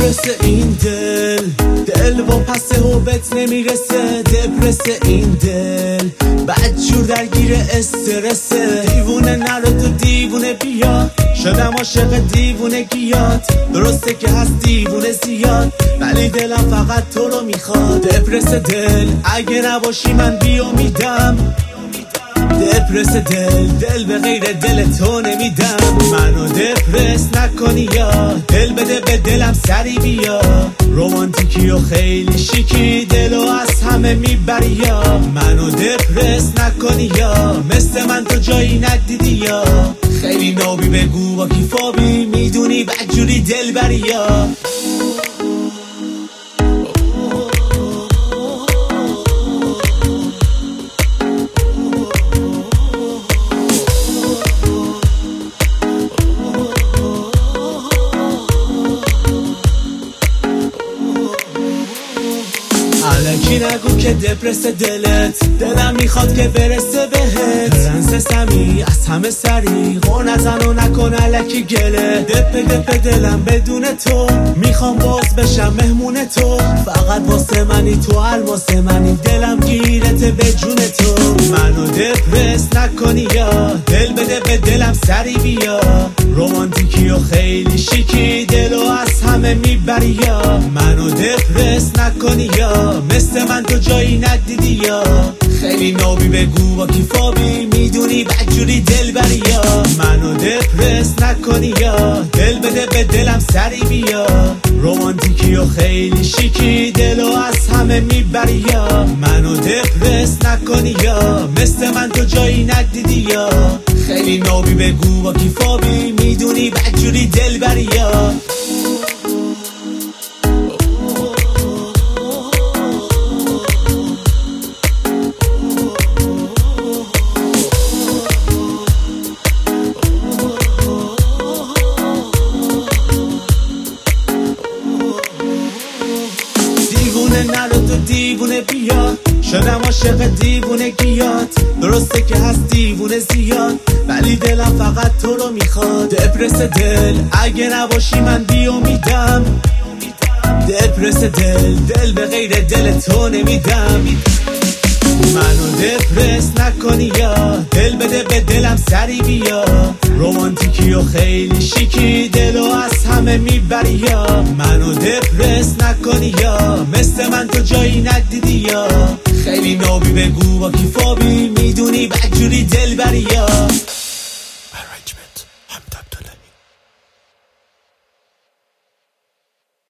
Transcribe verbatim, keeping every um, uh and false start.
دپرس این دل دل با پس حبت نمیرسه. دپرس این دل بعد جور درگیر استرسه. دیوونه نرو تو دیوونه بیا، شدم عاشق دیوونگیات. درسته که هست دیوونه زیاد ولی دلم فقط تو رو میخواد. دپرس دل اگه نباشی من بیامیدم. دپرس دل دل به غیر دل تو نمیدم. منو دپرس نکنی یا دل بده به دلم سری بیا. رومانتیکی و خیلی شیکی دلو از همه میبری یا. منو دپرس نکنی یا مثل من تو جایی ندیدی یا. خیلی نابی بگو با کی فابی میدونی بدجوری دل بری یا. الکی نگو که دپرس دلت دلم میخواد که برسه بهت. پرنسسمی از همه سری غور نزن و نکن الکی گله. دپ دپ دلم بدون تو میخوام باز بشم مهمون تو. فقط واسه منی تو الماس منی دلم گیرت به جون تو. منو دپرس نکنی یا دل بده به دلم سری بیا. رومانتیکی و خیلی شیکی دلو از همه میبری یا. منو دپرس نکنی یا مثل من تو جایی ندیدی یا. خیلی نابی بگو با کی فابی میدونی بدجوری دل بری یا. منو دپرس نکنی یا دل بده به دلم سری بیا. رومانتیکی و خیلی شیکی دلو از همه میبری یا. منو دپرس نکنی یا مثل من تو جایی ندیدی یا. خیلی نابی بگو با کی فابی میدونی بدجوری دل بری یا. نرو تو دیوونه بیا، شدم عاشق دیوونگیات. درسته که هست دیوونه زیاد ولی دلم فقط تو رو میخواد. دپرس دل اگه نباشی من بیامیدم. دپرس دل دل به غیر دل تو نمیدم. منو دپرس نکنی یا دل بده به دلم سری بیا. رومانتیکی و خیلی شیکی دلو از همه میبری یا. منو دپرس نکنی یا مثل من تو جایی ندیدی یا. خیلی نابی بگو با کی فابی میدونی بدجوری دل بری یا.